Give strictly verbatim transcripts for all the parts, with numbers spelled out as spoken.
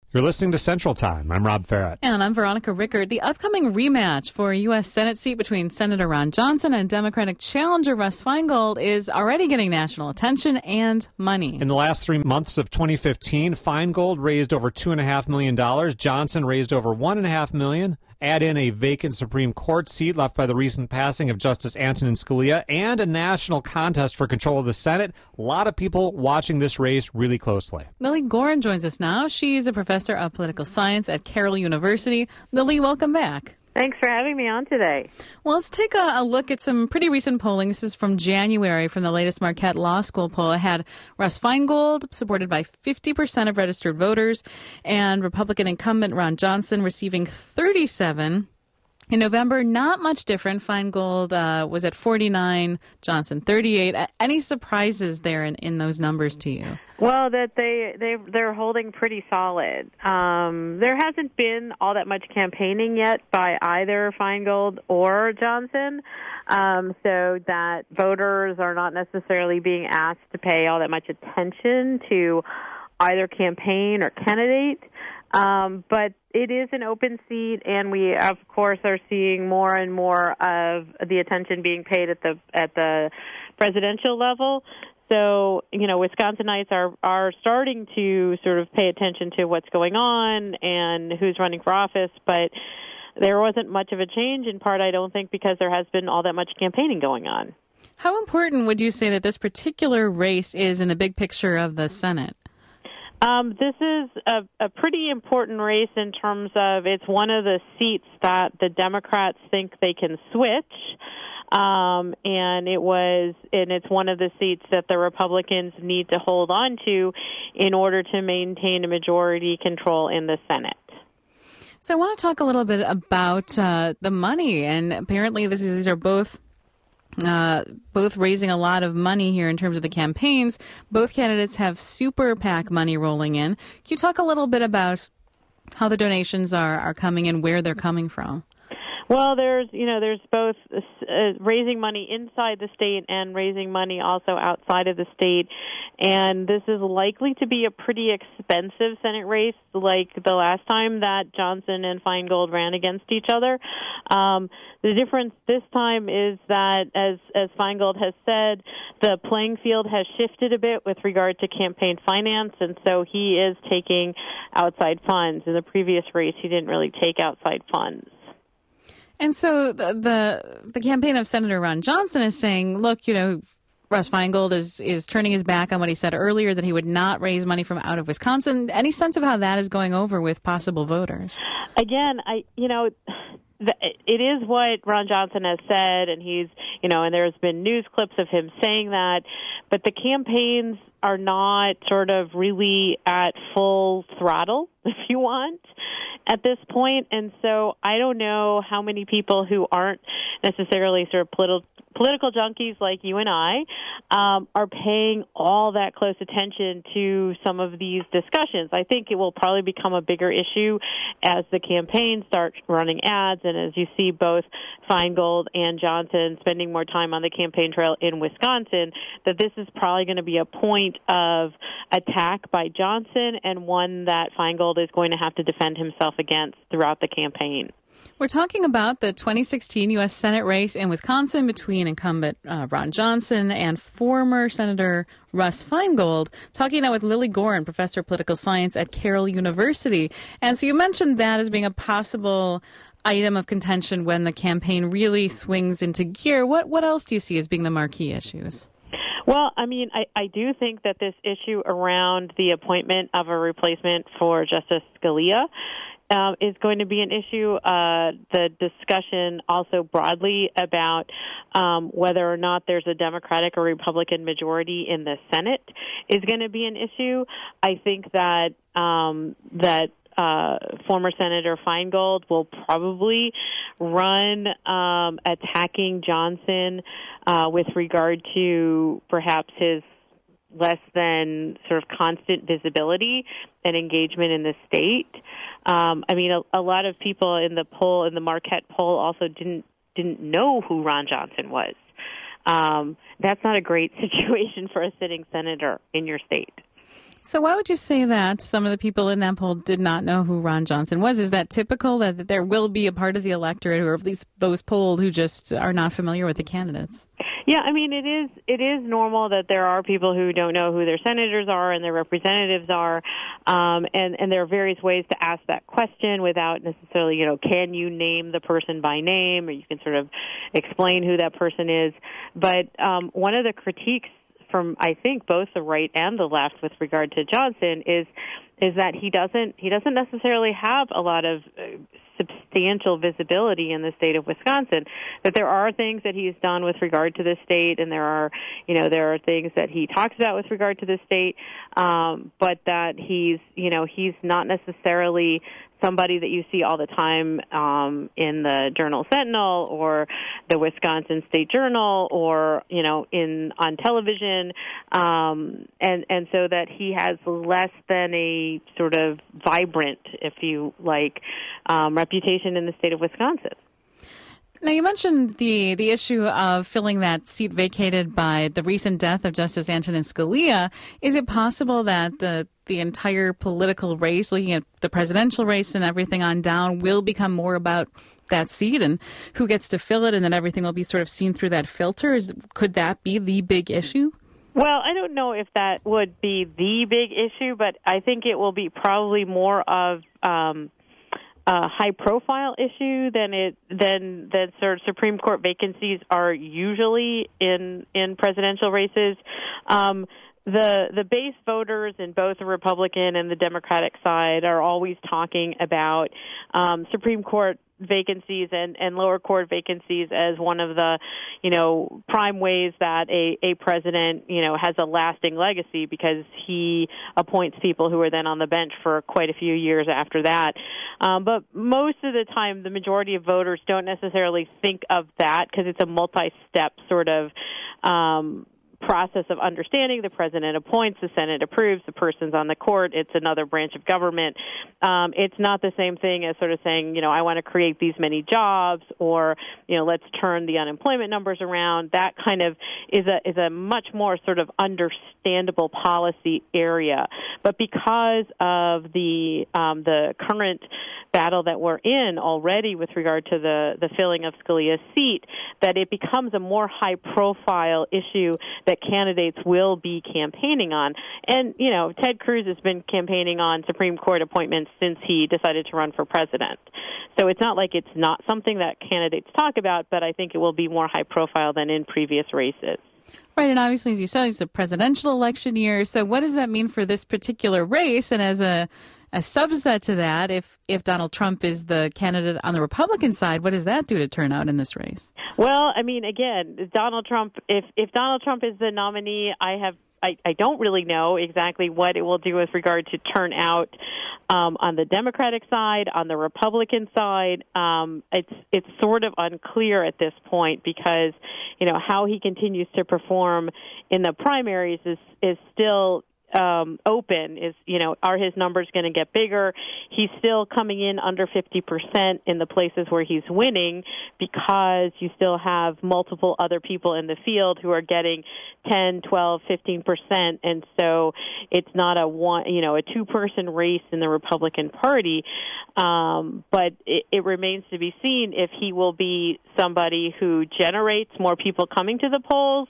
You're listening to Central Time. I'm Rob Farrett. And I'm Veronica Rickard. The upcoming rematch for a U S. Senate seat between Senator Ron Johnson and Democratic challenger Russ Feingold is already getting national attention and money. In the last three months of twenty fifteen, Feingold raised over two point five million dollars. Johnson raised over one point five million dollars. Add in a vacant Supreme Court seat left by the recent passing of Justice Antonin Scalia and a national contest for control of the Senate. A lot of people watching this race really closely. Lily Goren joins us now. She's a professor of political science at Carroll University. Lily, welcome back. Thanks for having me on today. Well, let's take a, a look at some pretty recent polling. This is from January from the latest Marquette Law School poll. It had Russ Feingold supported by fifty percent of registered voters and Republican incumbent Ron Johnson receiving thirty-seven. In November, not much different. Feingold uh, was at forty-nine, Johnson thirty-eight. Any surprises there in, in those numbers to you? Well, that they, they, they're holding pretty solid. Um, there hasn't been all that much campaigning yet by either Feingold or Johnson, um, so that voters are not necessarily being asked to pay all that much attention to either campaign or candidate. Um, but it is an open seat, and we, of course, are seeing more and more of the attention being paid at the at the presidential level. So, you know, Wisconsinites are, are starting to sort of pay attention to what's going on and who's running for office, but there wasn't much of a change, in part, I don't think, because there has been all that much campaigning going on. How important would you say that this particular race is in the big picture of the Senate? Um, this is a, a pretty important race in terms of it's one of the seats that the Democrats think they can switch. Um, and it was, and it's one of the seats that the Republicans need to hold on to in order to maintain a majority control in the Senate. So I want to talk a little bit about uh, the money, and apparently this is, these are both uh, both raising a lot of money here in terms of the campaigns. Both candidates have super PAC money rolling in. Can you talk a little bit about how the donations are, are coming in, where they're coming from? Well, there's, you know, there's both uh, raising money inside the state and raising money also outside of the state. And this is likely to be a pretty expensive Senate race like the last time that Johnson and Feingold ran against each other. Um, the difference this time is that, as, as Feingold has said, the playing field has shifted a bit with regard to campaign finance, and so he is taking outside funds. In the previous race, he didn't really take outside funds. And so the, the the campaign of Senator Ron Johnson is saying, look, you know, Russ Feingold is, is turning his back on what he said earlier, that he would not raise money from out of Wisconsin. Any sense of how that is going over with possible voters? Again, I you know, it is what Ron Johnson has said, and he's, you know, and there's been news clips of him saying that, but the campaigns are not sort of really at full throttle, if you want, at this point. And so I don't know how many people who aren't necessarily sort of political political junkies like you and I um, are paying all that close attention to some of these discussions. I think it will probably become a bigger issue as the campaign starts running ads and as you see both Feingold and Johnson spending more time on the campaign trail in Wisconsin, that this is probably going to be a point of attack by Johnson and one that Feingold is going to have to defend himself against throughout the campaign. We're talking about the twenty sixteen U S. Senate race in Wisconsin between incumbent uh, Ron Johnson and former Senator Russ Feingold. Talking now with Lily Goren, professor of political science at Carroll University. And so you mentioned that as being a possible item of contention when the campaign really swings into gear. What what else do you see as being the marquee issues? Well, I mean, I, I do think that this issue around the appointment of a replacement for Justice Scalia Um, is going to be an issue. Uh, the discussion also broadly about um, whether or not there's a Democratic or Republican majority in the Senate is going to be an issue. I think that um, that uh, former Senator Feingold will probably run um, attacking Johnson uh, with regard to perhaps his less than sort of constant visibility and engagement in the state. Um, I mean, a, a lot of people in the poll, in the Marquette poll, also didn't didn't know who Ron Johnson was. Um, that's not a great situation for a sitting senator in your state. So why would you say that some of the people in that poll did not know who Ron Johnson was? Is that typical that, that there will be a part of the electorate, or at least those polled, who just are not familiar with the candidates? Yeah, I mean, it is it is normal that there are people who don't know who their senators are and their representatives are, um, and, and there are various ways to ask that question without necessarily, you know, can you name the person by name, or you can sort of explain who that person is. But um, one of the critiques from, I think, both the right and the left with regard to Johnson is is that he doesn't he doesn't necessarily have a lot of uh, substantial visibility in the state of Wisconsin. That there are things that he's done with regard to the state, and there are you know there are things that he talks about with regard to the state, um, but that he's you know he's not necessarily somebody that you see all the time um, in the Journal Sentinel or the Wisconsin State Journal or, you know, in on television, um, and, and so that he has less than a sort of vibrant, if you like, um, reputation in the state of Wisconsin. Now, you mentioned the, the issue of filling that seat vacated by the recent death of Justice Antonin Scalia. Is it possible that the the entire political race, looking at the presidential race and everything on down, will become more about that seat and who gets to fill it, and then everything will be sort of seen through that filter? Is, could that be the big issue? Well, I don't know if that would be the big issue, but I think it will be probably more of um, a high-profile issue than it than than sort of Supreme Court vacancies are usually in in presidential races. Um, The the base voters in both the Republican and the Democratic side are always talking about um, Supreme Court vacancies and, and lower court vacancies as one of the, you know, prime ways that a, a president, you know, has a lasting legacy because he appoints people who are then on the bench for quite a few years after that. Um, but most of the time, the majority of voters don't necessarily think of that because it's a multi-step sort of um process of understanding. The president appoints, the Senate approves, the person's on the court, it's another branch of government. Um, it's not the same thing as sort of saying, you know, I want to create these many jobs, or, you know, let's turn the unemployment numbers around. That kind of is a is a much more sort of understandable policy area. But because of the um, the current battle that we're in already with regard to the, the filling of Scalia's seat, that it becomes a more high-profile issue that candidates will be campaigning on. And, you know, Ted Cruz has been campaigning on Supreme Court appointments since he decided to run for president. So it's not like it's not something that candidates talk about, but I think it will be more high-profile than in previous races. Right, and obviously, as you said, it's a presidential election year. So what does that mean for this particular race? And as a A subset to that, if, if Donald Trump is the candidate on the Republican side, what does that do to turnout in this race? Well, I mean, again, Donald Trump, if, if Donald Trump is the nominee, I have I, I don't really know exactly what it will do with regard to turnout um, on the Democratic side, on the Republican side. Um, it's it's sort of unclear at this point because, you know, how he continues to perform in the primaries is is still Um, open. Is, you know, are his numbers going to get bigger? He's still coming in under fifty percent in the places where he's winning because you still have multiple other people in the field who are getting ten, twelve, fifteen percent, and so it's not a one, you know, a two-person race in the Republican Party. Um, but it, it remains to be seen if he will be somebody who generates more people coming to the polls,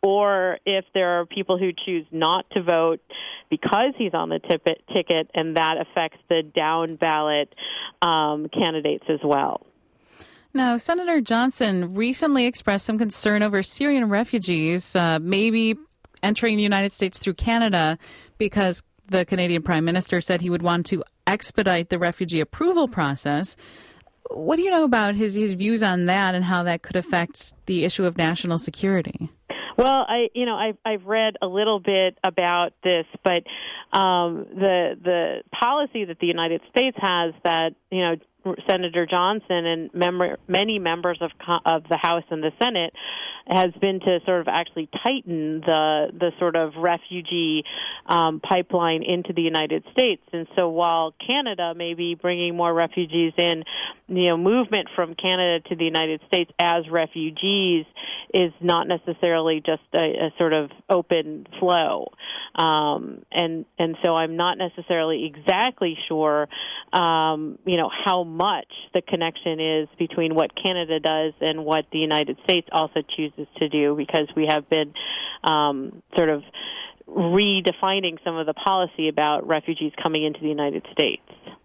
or if there are people who choose not to vote because he's on the tippet, ticket, and that affects the down ballot um, candidates as well. Now, Senator Johnson recently expressed some concern over Syrian refugees uh, maybe entering the United States through Canada because the Canadian Prime Minister said he would want to expedite the refugee approval process. What do you know about his, his views on that and how that could affect the issue of national security? Well, I, you know, I've, I've read a little bit about this, but um, the the policy that the United States has that, you know, Senator Johnson and mem- many members of co- of the House and the Senate has been to sort of actually tighten the the sort of refugee um, pipeline into the United States. And so while Canada may be bringing more refugees in, you know, movement from Canada to the United States as refugees is not necessarily just a, a sort of open flow. Um, and and so I'm not necessarily exactly sure, um, you know, how much the connection is between what Canada does and what the United States also chooses to do, because we have been um, sort of redefining some of the policy about refugees coming into the United States.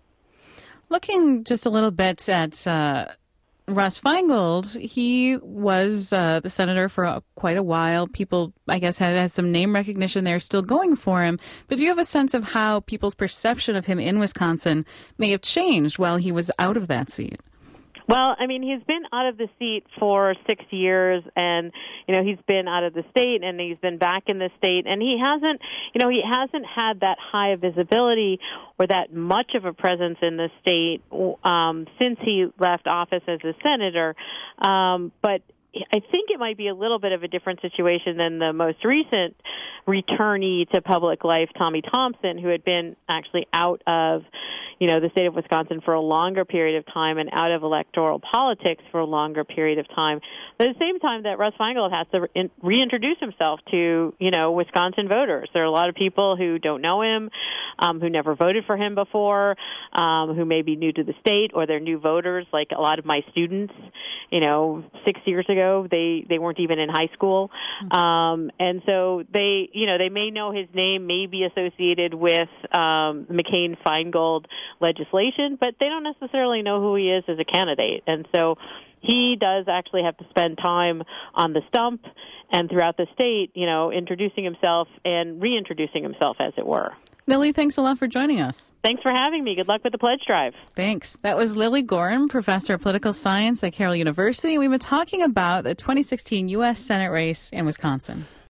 Looking just a little bit at uh, Russ Feingold, he was uh, the senator for uh, quite a while. People, I guess, has, has some name recognition there still going for him. But do you have a sense of how people's perception of him in Wisconsin may have changed while he was out of that seat? Well, I mean, he's been out of the seat for six years, and, you know, he's been out of the state, and he's been back in the state, and he hasn't, you know, he hasn't had that high of visibility or that much of a presence in the state um, since he left office as a senator. Um, but I think it might be a little bit of a different situation than the most recent returnee to public life, Tommy Thompson, who had been actually out of, you know, the state of Wisconsin for a longer period of time and out of electoral politics for a longer period of time. But at the same time that Russ Feingold has to re- reintroduce himself to, you know, Wisconsin voters. There are a lot of people who don't know him, um, who never voted for him before, um, who may be new to the state, or they're new voters, like a lot of my students, you know, six years ago, they, they weren't even in high school. Um, and so they, you know, they may know his name, may be associated with um, McCain-Feingold legislation, but they don't necessarily know who he is as a candidate. And so he does actually have to spend time on the stump and throughout the state, you know, introducing himself and reintroducing himself, as it were. Lily, thanks a lot for joining us. Thanks for having me. Good luck with the pledge drive. Thanks. That was Lily Gorham, professor of political science at Carroll University. We've been talking about the twenty sixteen U S Senate race in Wisconsin.